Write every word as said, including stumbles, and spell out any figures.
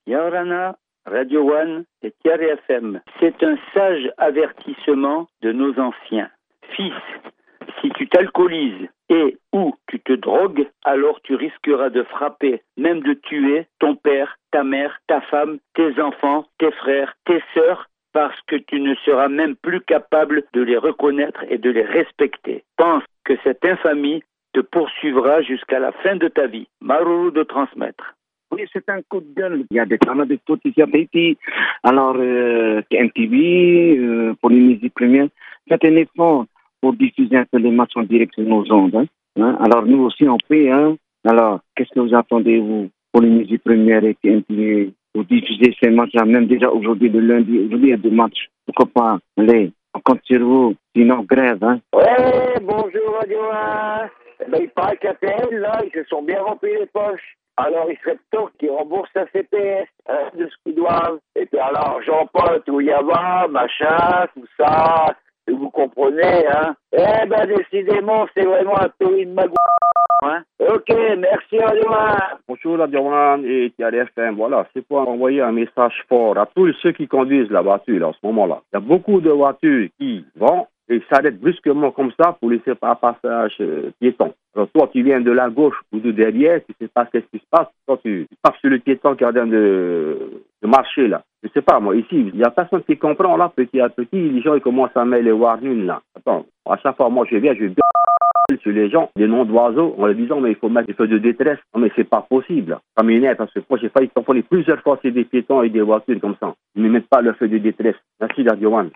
Yaorana, Radio One et Tiare F M. C'est un sage avertissement de nos anciens. Fils, si tu t'alcoolises et ou tu te drogues, alors tu risqueras de frapper, même de tuer ton père, ta mère, ta femme, tes enfants, tes frères, tes sœurs, parce que tu ne seras même plus capable de les reconnaître et de les respecter. Pense que cette infamie te poursuivra jusqu'à la fin de ta vie. Maruru de transmettre. Oui, c'est un coup de gueule. Il y a des canaux de tout ici à Tahiti. Alors, euh, M T V, euh, Polynésie Première, faites un effort pour diffuser un peu les matchs en direct sur nos ondes. Hein. Hein? Alors, nous aussi, on fait. Hein. Alors, qu'est-ce que vous attendez, vous, Polynésie Première et M T V, pour diffuser ces matchs-là, même déjà aujourd'hui, le lundi, aujourd'hui, il y a deux matchs. Pourquoi pas? Allez, on compte sur vous, sinon grève. Hein. Ouais, bonjour, Radio un. Eh ben, il paraît qu'à T L, là, ils se sont bien remplis les poches. Alors, il serait temps qu'ils remboursent la C P S hein, de ce qu'ils doivent. Et puis alors, Jean-Paul, tout y va, machin, tout ça, vous comprenez, hein. Eh ben, décidément, c'est vraiment un pays de magou... Hein. Ok, merci, Radio un. Bonjour, Radio un et Tiare F M. Voilà, c'est pour envoyer un message fort à tous ceux qui conduisent la voiture là, en ce moment-là. Il y a beaucoup de voitures qui vont et s'arrêtent brusquement comme ça pour laisser un passage euh, piéton. Alors toi, tu viens de la gauche ou de derrière, tu sais pas ce qui se passe. Toi, tu, tu passes sur le piéton qui est en train de, de marcher là. Je sais pas, moi, ici, il y a personne qui comprend là, petit à petit, les gens ils commencent à mettre les warnings là. Attends, à chaque fois, moi je viens, je vais sur les gens, des noms d'oiseaux, en leur disant, mais il faut mettre des feux de détresse. Non, mais c'est pas possible. Ça m'énerve parce que moi, j'ai failli comprendre plusieurs fois c'est des piétons et des voitures comme ça. Ils ne mettent pas le feu de détresse. Merci, Radio un.